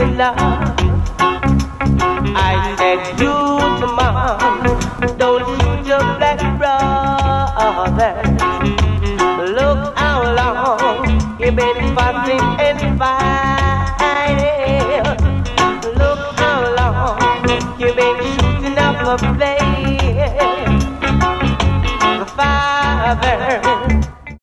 enough. I said, you to mom, don't shoot your black brother. Look how long you've been fussing and fighting. Look how long you've been shooting up a flame. The father